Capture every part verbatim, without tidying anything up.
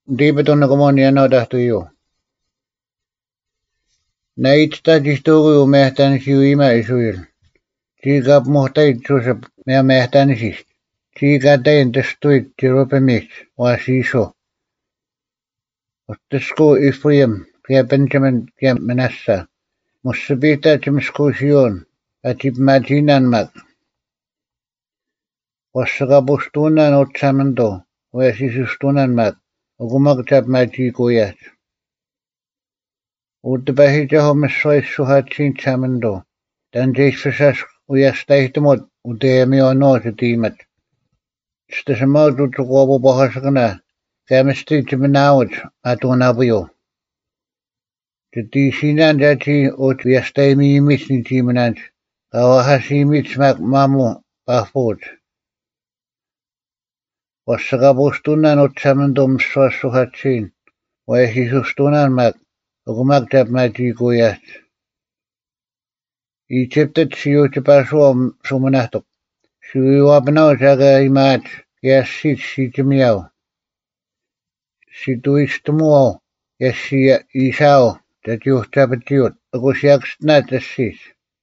Diipe tunne komoni ano tahtuju. Näitä tistuuku mehtään siuima isuil. Siikap muhtait suusap mea mehtään siis. Siika tein testuit tirupemit waa siiso. Ottisku ifriem kia Benjamin kia menassa. Mussa pihtää timisku siun. Atip maatinan mak. Wassaka pustuunan otsamento. Waa sisustuunan mak. Okumak tap maatikuujat. Uuttepähitä hommissoissuhatsiin tsamendo. Tän teisfäsäs ujastahtumot uteemi on noosi tiimet. Sitä se maututtu kuopu pohasakana. Kämesti timenauut atuun apuju. Täti sinään täti ut viestaimi imisni tiimenät. Kauahasi imitsmäk mamu pahpuut. Vassaka pustunnan otsamendo missoissuhatsiin. Vai sisustunnan mak. Okumak tap maatikuujat. Egyptet sijuutti pääsuom sumunahtok. Sijuapnao saga imaat jässit sitimiau. Situistumuo jässi isao tät juhtapetiut. Okus jaksnaa tässis.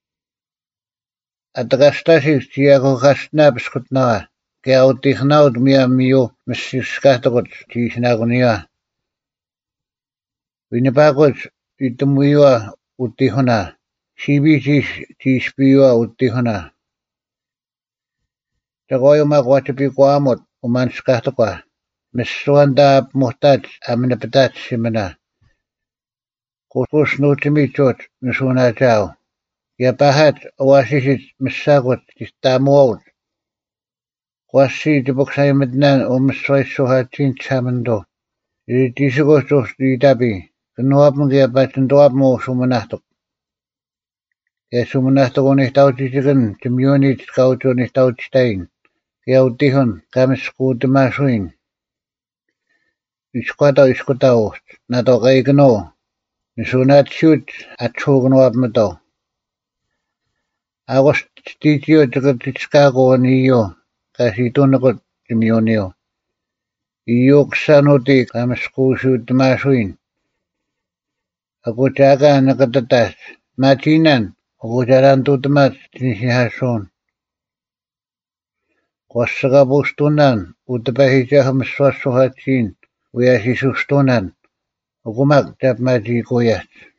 Atakastasis tiako kastnaapiskut naa. Käytihnaut mia miu messiskahtokot tiisnaakunia. Vinnipakot itumuiua utihona. Sibisis tiispiua utihona. Takoyuma kuatipi kuamot umanskahtoka. Messuanta muhtaat amina patat simena. Kuskus nuutimichot misuna tau. Ja pahat oasisit messakot tistaamuot. Kuassi tipuksaimetnään omissoissuhatsiin tsamendo. Eli tisukostus liitapi. Nuopmukia päätsen tuopmuu sumunahtok. Ja sumunahtok on ihtautisikin timionit kautuun ihtautistain. Ja utihon kämeskuutimaasuin. Iskuata iskutauht. Nato kaikno. Nisunat syut atsuukunuapmato. Agost tiitio tikatiskaa niyo. Kasi tunnakot timionio. Iuksanuti kämeskuusuutimaasuin. Aku jaga nakatatas. Matinan. Aku jalan tutemat tinsihasun. Kossaka pustunan. Utepähisä missuassuhatsiin. Uja sisustunan. Okumak tap maatikuujat.